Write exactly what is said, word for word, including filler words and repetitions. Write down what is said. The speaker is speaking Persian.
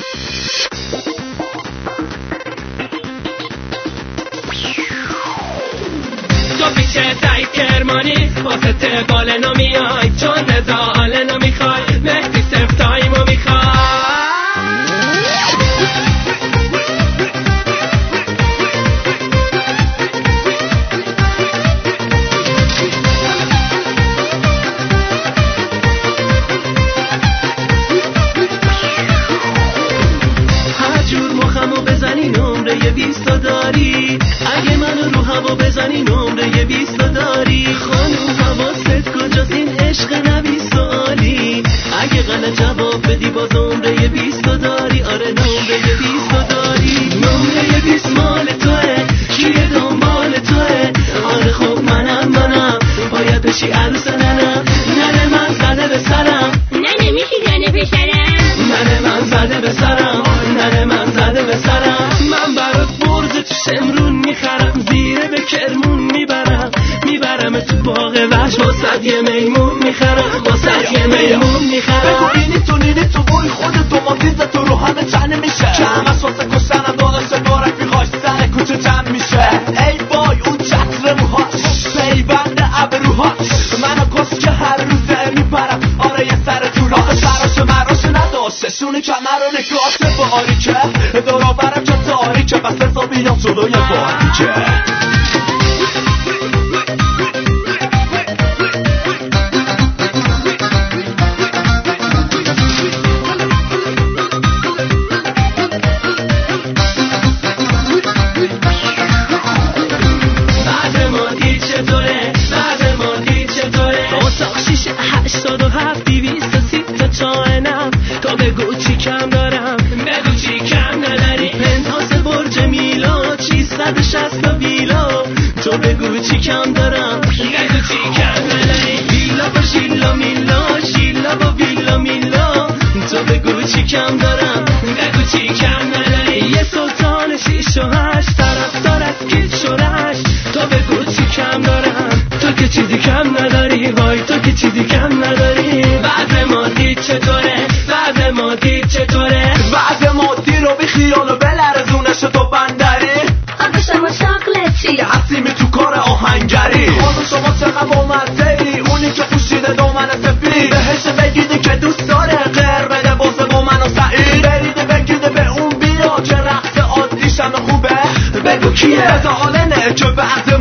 تو پیچه تایی کرمانی واسه تقال نمیای چون نزاله نمیخوای مهدی سفتاییمو میخوای بیستا داری اگه منو رو هوا بزنی نمره بیستا داری خانم حواست کجاست این عشق نبی سوالی اگه غلط جواب بدی باز نمره بیستا داری آره نمره بیستا داری نمره بیست مال توه کیه دنبال توه آره خب منم منم باید بشی عروس ننم ننه من زده به سرم ننه میشی زنه به سرم ننه من زده به سرم ننه من زده به سرم من برات برز تو شمرون میخرم زیره به کرمون میبرم میبرم تو باغ وحش واسد یه میمون میخرم واسد یه میمون میخرم بگو اینی تو نینی تو بوی خود تو مازیز تو رو همه چنه میشه کم از واسه کشتنم داداش با رفیقاش سر کوچه جمع میشه ای وای اون چتر موهاش پیوند ابروهاش منو کس که هر روزه میبرم آره یه سر تو راه سراش مراش نداشته شونه کمر رو نگاهت باریکه دارا برم که تاریکه بس حسابیام جلوی باریکه تو بگو چی کم دارم بگو چی کم نداری پنتاس برج میلا چیصد و شصت ویلا تو بگو چی کم دارم بگو چی کم نداری ویلا با شیلا میلا شیلا با ویلا میلا تو بگو چی کم دارم بگو چی کم نداری یه سلطان شیش و هشت طرفدار از کیچ و رشت تو بگو چی کم دارم تو که چیزی کم نداری وای تو که چیزی کم نداری بعد مادی چطوره بعد مادی چطوره بعد مادی رو بی خیال و بلرزونش تو بندری آقا شما شاقلتی حسیمی تو کار آهنگری خانو شما چقدر با مزه ای اونی که پوشیده دامن سفید بهش بگیده که دوست داره غیر بده بازه با من و سعید بریده بگیده به اون بیا که رقص عادیشم خوبه بگو کیه بزا حاله نه که بعد